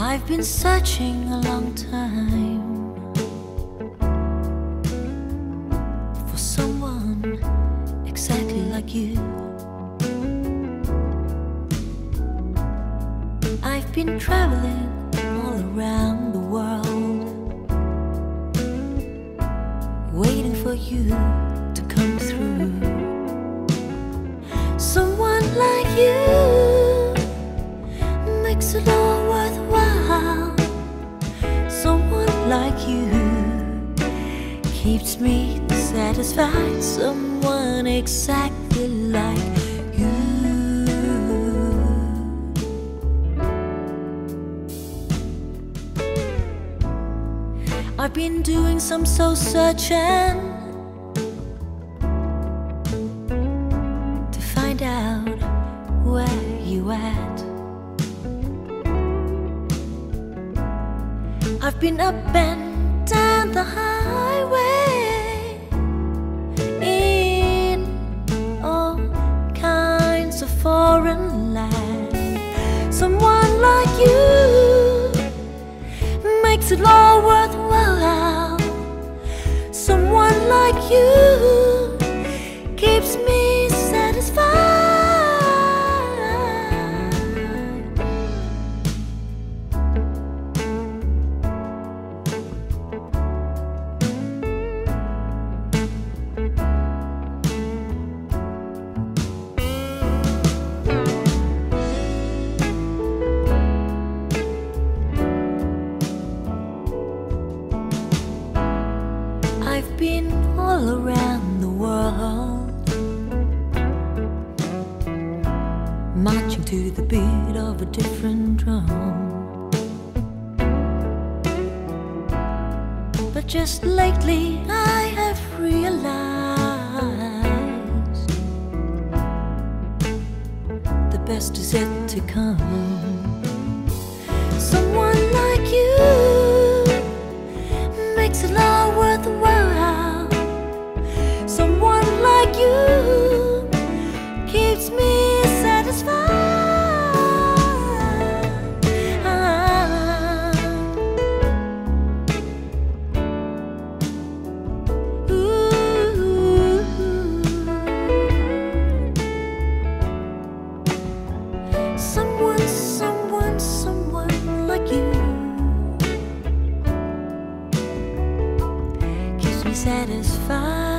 I've been searching a long time for someone exactly like you. I've been traveling all around the world, waiting for you to come through. Someone like you makes it all worthwhile. Someone like you keeps me satisfied. Someone exactly like you. I've been doing some soul searching to find out where you at. I've been up and down the highway in all kinds of foreign land. Someone like you makes it all worthwhile. Someone like you keeps me satisfied. I've been all around the world, marching to the beat of a different drum. But just lately I have realized the best is yet to come. Someone like you makes it all worthwhile. Someone like you keeps me satisfied. Ooh. Someone like you keeps me satisfied.